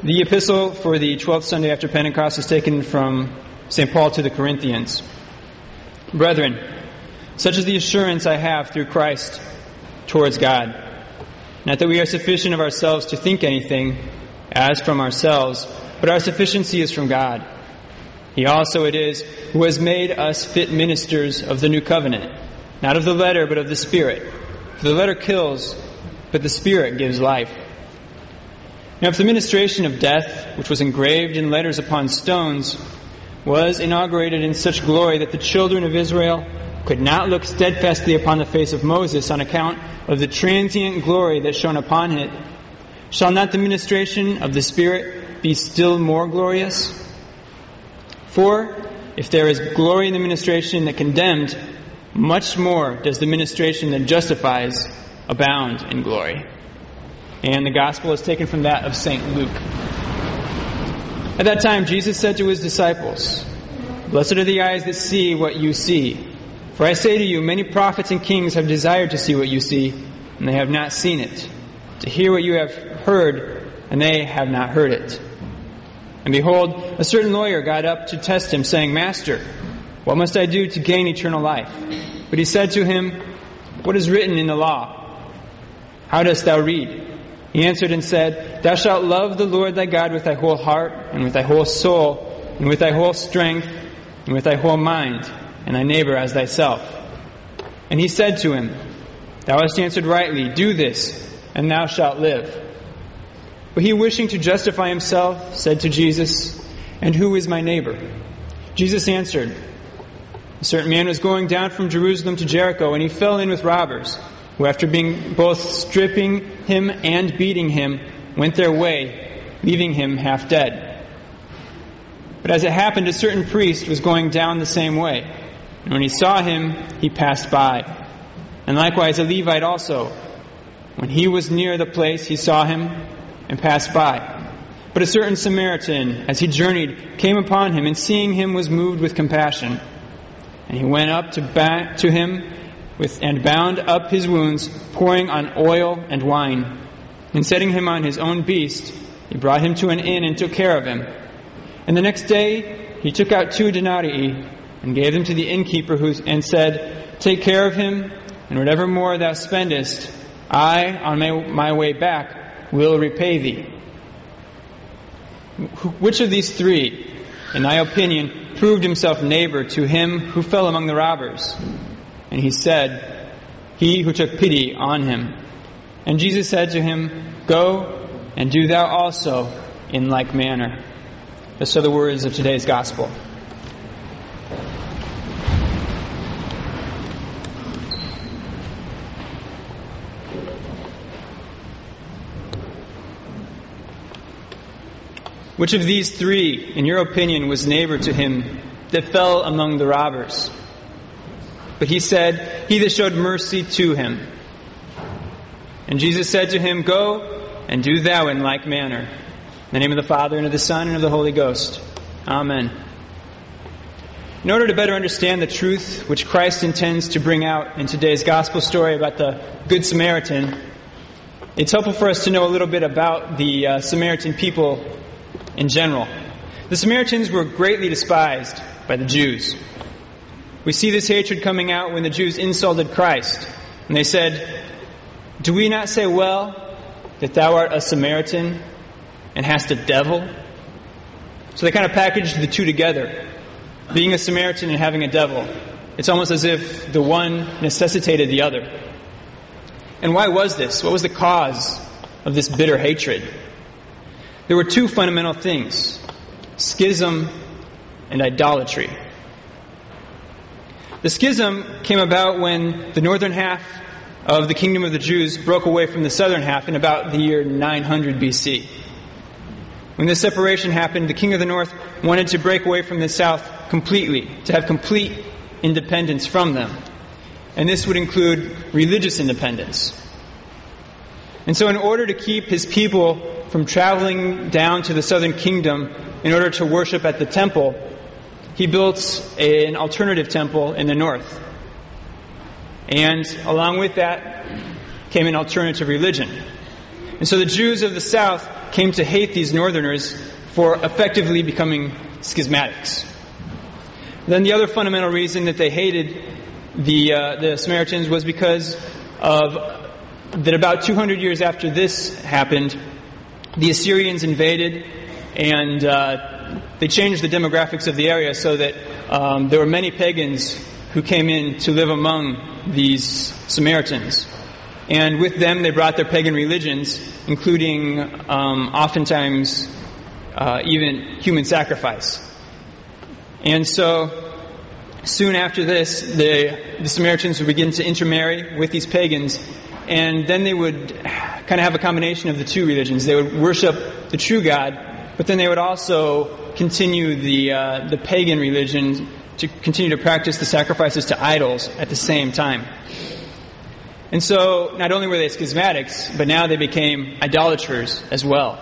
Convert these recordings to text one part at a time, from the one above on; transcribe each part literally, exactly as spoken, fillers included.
The epistle for the twelfth Sunday after Pentecost is taken from Saint Paul to the Corinthians. Brethren, such is the assurance I have through Christ towards God, not that we are sufficient of ourselves to think anything as from ourselves, but our sufficiency is from God. He also it is who has made us fit ministers of the new covenant, not of the letter, but of the Spirit. For the letter kills, but the Spirit gives life. Now if the ministration of death, which was engraved in letters upon stones, was inaugurated in such glory that the children of Israel could not look steadfastly upon the face of Moses on account of the transient glory that shone upon it, shall not the ministration of the Spirit be still more glorious? For if there is glory in the ministration that condemned, much more does the ministration that justifies abound in glory. And the gospel is taken from that of Saint Luke. At that time, Jesus said to his disciples, "Blessed are the eyes that see what you see. For I say to you, many prophets and kings have desired to see what you see, and they have not seen it, to hear what you have heard, and they have not heard it." And behold, a certain lawyer got up to test him, saying, "Master, what must I do to gain eternal life?" But he said to him, "What is written in the law? How dost thou read?" He answered and said, "Thou shalt love the Lord thy God with thy whole heart, and with thy whole soul, and with thy whole strength, and with thy whole mind, and thy neighbor as thyself." And he said to him, "Thou hast answered rightly, do this, and thou shalt live." But he, wishing to justify himself, said to Jesus, "And who is my neighbor?" Jesus answered, "A certain man was going down from Jerusalem to Jericho, and he fell in with robbers, who after being both stripping him and beating him, went their way, leaving him half dead. But as it happened, a certain priest was going down the same way, and when he saw him, he passed by. And likewise a Levite also. When he was near the place, he saw him and passed by. But a certain Samaritan, as he journeyed, came upon him, and seeing him was moved with compassion. And he went up to, ba- to him with, and bound up his wounds, pouring on oil and wine. And setting him on his own beast, he brought him to an inn and took care of him. And the next day he took out two denarii and gave them to the innkeeper, who, and said, "Take care of him, and whatever more thou spendest, I, on my, my way back, will repay thee." Which of these three, in thy opinion, proved himself neighbor to him who fell among the robbers? And he said, "He who took pity on him." And Jesus said to him, "Go, and do thou also in like manner." These are the words of today's gospel. Which of these three, in your opinion, was neighbor to him that fell among the robbers? But he said, "He that showed mercy to him." And Jesus said to him, "Go, and do thou in like manner." In the name of the Father, and of the Son, and of the Holy Ghost. Amen. In order to better understand the truth which Christ intends to bring out in today's gospel story about the Good Samaritan, it's helpful for us to know a little bit about the uh, Samaritan people in general. The Samaritans were greatly despised by the Jews. We see this hatred coming out when the Jews insulted Christ. And they said, "Do we not say well that thou art a Samaritan and hast a devil?" So they kind of packaged the two together. Being a Samaritan and having a devil. It's almost as if the one necessitated the other. And why was this? What was the cause of this bitter hatred? There were two fundamental things: schism and idolatry. The schism came about when the northern half of the kingdom of the Jews broke away from the southern half in about the year nine hundred B C. When this separation happened, the king of the north wanted to break away from the south completely, to have complete independence from them. And this would include religious independence. And so in order to keep his people from traveling down to the southern kingdom in order to worship at the temple, he built an alternative temple in the north. And along with that came an alternative religion. And so the Jews of the south came to hate these northerners for effectively becoming schismatics. Then the other fundamental reason that they hated the uh, the Samaritans was because of that about two hundred years after this happened, the Assyrians invaded, and uh, they changed the demographics of the area so that um, there were many pagans who came in to live among these Samaritans. And with them they brought their pagan religions, including um, oftentimes uh, even human sacrifice. And so soon after this, the, the Samaritans would begin to intermarry with these pagans, and then they would kind of have a combination of the two religions. They would worship the true God, but then they would also continue the uh, the pagan religion to continue to practice the sacrifices to idols at the same time. And so not only were they schismatics, but now they became idolaters as well.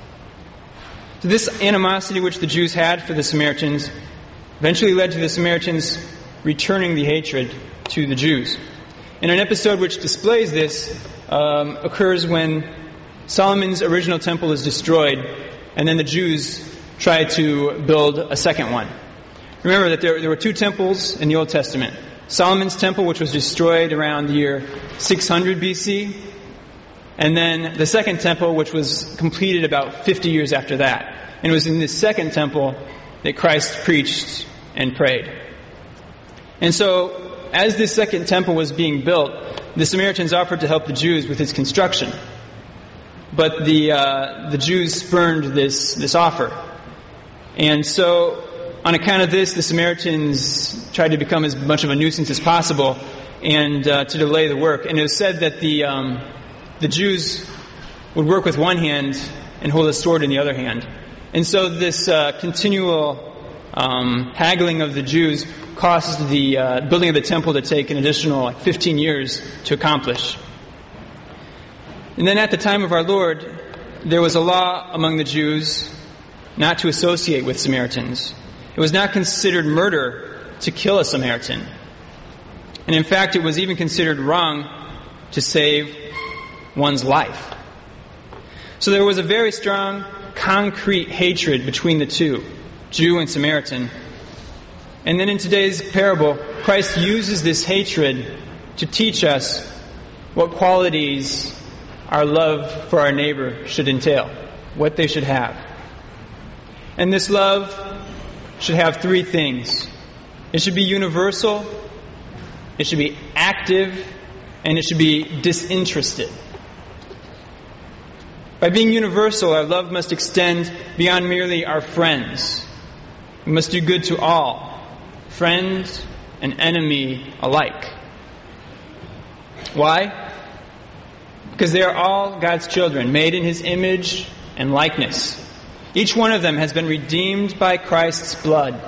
So this animosity which the Jews had for the Samaritans eventually led to the Samaritans returning the hatred to the Jews. And an episode which displays this um, occurs when Solomon's original temple is destroyed, and then the Jews try to build a second one. Remember that there, there were two temples in the Old Testament. Solomon's temple, which was destroyed around the year six hundred B C, and then the second temple, which was completed about fifty years after that. And it was in this second temple that Christ preached and prayed. And so, as this second temple was being built, the Samaritans offered to help the Jews with its construction. But the uh, the Jews spurned this, this offer. And so, on account of this, the Samaritans tried to become as much of a nuisance as possible and uh, to delay the work. And it was said that the um, the Jews would work with one hand and hold a sword in the other hand. And so this uh, continual um, haggling of the Jews caused the uh, building of the temple to take an additional like, fifteen years to accomplish. And then at the time of our Lord, there was a law among the Jews not to associate with Samaritans. It was not considered murder to kill a Samaritan. And in fact, it was even considered wrong to save one's life. So there was a very strong, concrete hatred between the two, Jew and Samaritan. And then in today's parable, Christ uses this hatred to teach us what qualities our love for our neighbor should entail, what they should have. And this love should have three things. It should be universal, it should be active, and it should be disinterested. By being universal, our love must extend beyond merely our friends. We must do good to all, friend and enemy alike. Why? Because they are all God's children, made in His image and likeness. Each one of them has been redeemed by Christ's blood.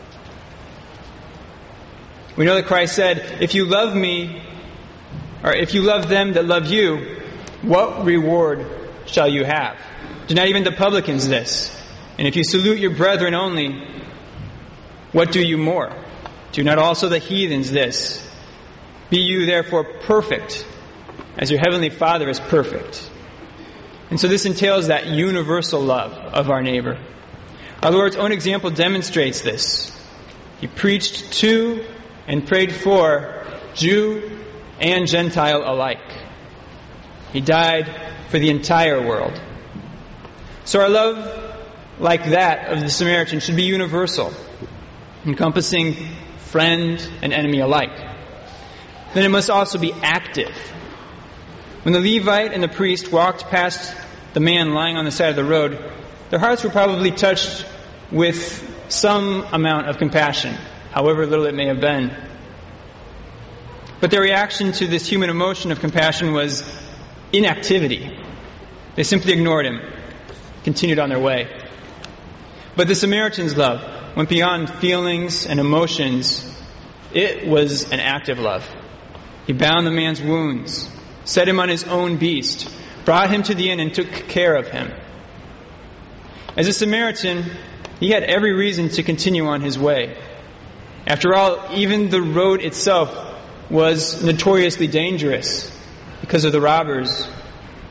We know that Christ said, if you love me, or if you love them that love you, what reward shall you have? Do not even the publicans this? And if you salute your brethren only, what do you more? Do not also the heathens this? Be you therefore perfect, as your heavenly Father is perfect. And so this entails that universal love of our neighbor. Our Lord's own example demonstrates this. He preached to and prayed for Jew and Gentile alike. He died for the entire world. So our love, like that of the Samaritan, should be universal, encompassing friend and enemy alike. Then it must also be active. When the Levite and the priest walked past the man lying on the side of the road, their hearts were probably touched with some amount of compassion, however little it may have been. But their reaction to this human emotion of compassion was inactivity. They simply ignored him, continued on their way. But the Samaritan's love went beyond feelings and emotions. It was an active love. He bound the man's wounds, set him on his own beast, brought him to the inn and took care of him. As a Samaritan, he had every reason to continue on his way. After all, even the road itself was notoriously dangerous because of the robbers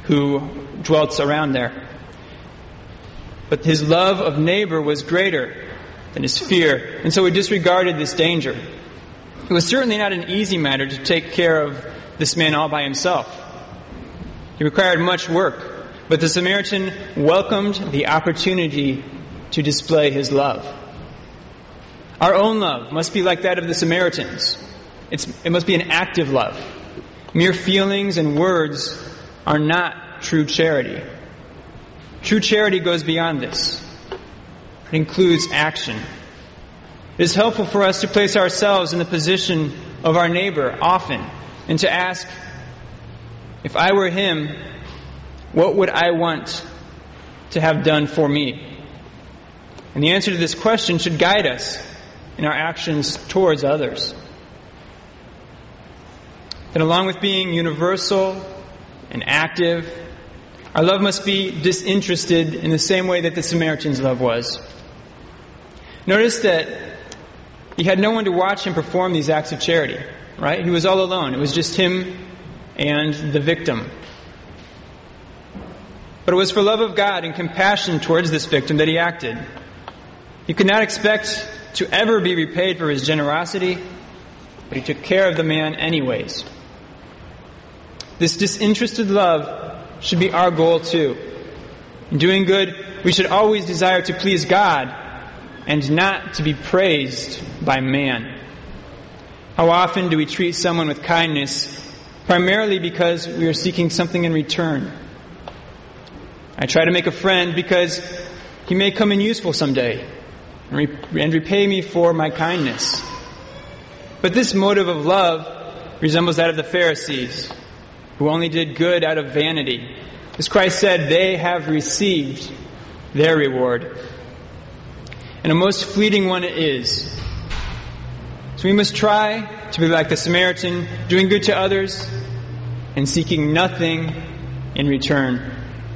who dwelt around there. But his love of neighbor was greater than his fear, and so he disregarded this danger. It was certainly not an easy matter to take care of this man all by himself. He required much work, but the Samaritan welcomed the opportunity to display his love. Our own love must be like that of the Samaritans. It's, it must be an active love. Mere feelings and words are not true charity. True charity goes beyond this. It includes action. It is helpful for us to place ourselves in the position of our neighbor often and to ask, if I were him, what would I want to have done for me? And the answer to this question should guide us in our actions towards others. Then along with being universal and active, our love must be disinterested in the same way that the Samaritan's love was. Notice that he had no one to watch him perform these acts of charity, right? He was all alone. It was just him and the victim. But it was for love of God and compassion towards this victim that he acted. He could not expect to ever be repaid for his generosity, but he took care of the man anyways. This disinterested love should be our goal too. In doing good, we should always desire to please God and not to be praised by man. How often do we treat someone with kindness primarily because we are seeking something in return? I try to make a friend because he may come in useful someday and, re- and repay me for my kindness. But this motive of love resembles that of the Pharisees, who only did good out of vanity. As Christ said, they have received their reward. And a most fleeting one it is. So we must try to be like the Samaritan, doing good to others and seeking nothing in return.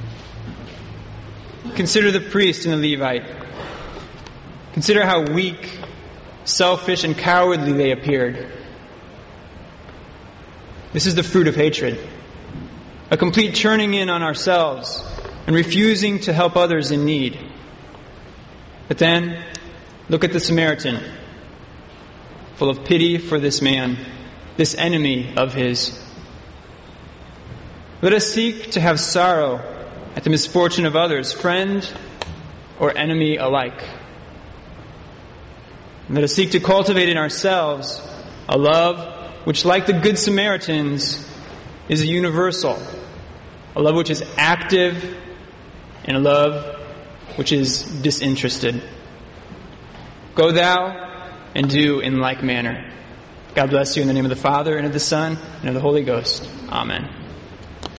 Consider the priest and the Levite. Consider how weak, selfish, and cowardly they appeared. This is the fruit of hatred. A complete turning in on ourselves and refusing to help others in need. But then, look at the Samaritan, full of pity for this man, this enemy of his. Let us seek to have sorrow at the misfortune of others, friend or enemy alike. And let us seek to cultivate in ourselves a love which, like the Good Samaritans, is a universal, a love which is active, and a love which is disinterested. Go thou and do in like manner. God bless you in the name of the Father, and of the Son, and of the Holy Ghost. Amen.